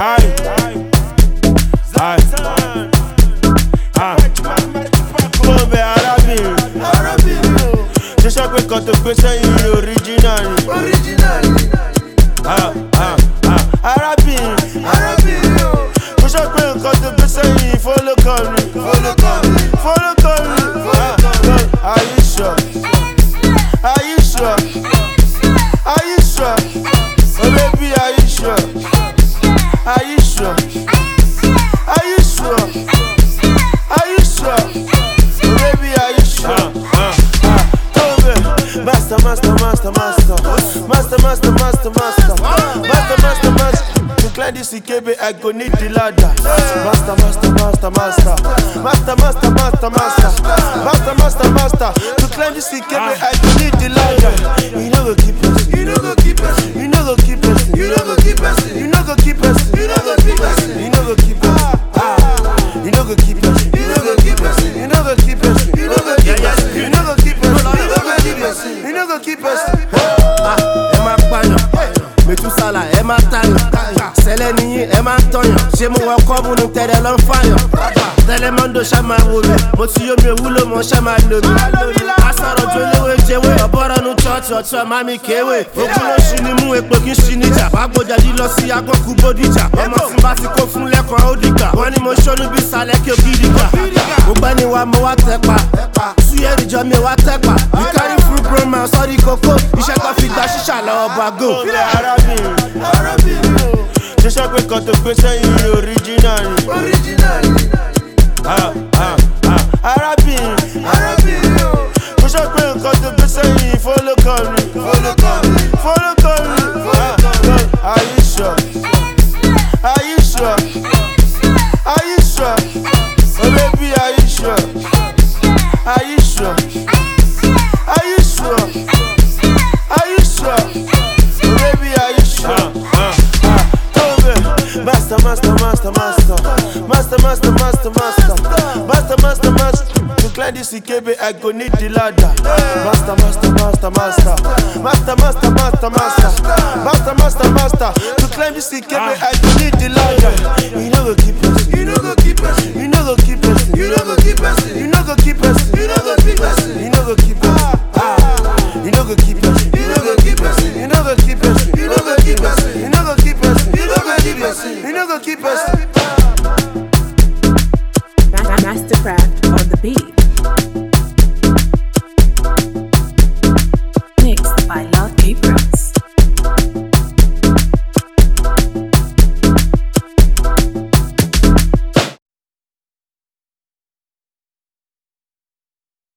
Je sais que quand tu fais ça, il est original. Je sais que quand tu fais ça, il faut le calmer. Are you sure? Are you sure? Are you sure? Oh baby, are you sure? Are you sure? Are you sure? Are you sure? Oh baby, are you sure? Master. To climb this CKB, I go need the ladder. Master. To climb this CKB, I go need the ladder. You know go keep us. You know go keep us. You know go keep us. You know go keep us. You know go keep us. You know go keep us. You know go keep us. You know go keep us. You know go keep us. You know go keep us. You know go keep us. You know go keep us. You know go keep us. Emma Pano, Metusala, Emma Tano, Seleni, Emma Tonyo, Jemo Wakobu, Tedalon Fire, Telemando Shama Woman, Motio Wulo, Moshama Lobi, Asaro Jolo, Jewe, Aborano Church, or Mami Kewe, Okuno Shinimu, Pokishinija, Babo Jadilosi, Agoku Bodija, Amasimbasi Kofun Leko Odika, one emotion to be Salek Bidika, Ubani Wamoatepa, Suyeri Jami Watepa, you carry fruit broma, sorry Coco, Ishaka Fida Shishala Bago. Je sais que quand tu fais ça, il est original. Je sais que quand tu fais ça, il faut le calmer. Are you sure? Are you sure? Are you sure? Oh baby, are you sure? Are you sure? Are you sure? Are you sure? Oh baby, are you sure? Master. To climb this CKB, I go need the ladder. Master. To climb this CKB, I go need the ladder. You know go keep us. You know go keep us. You know go keep us. You know go keep us. You know go keep us. You know go keep us. You know go keep us. You know go keep us.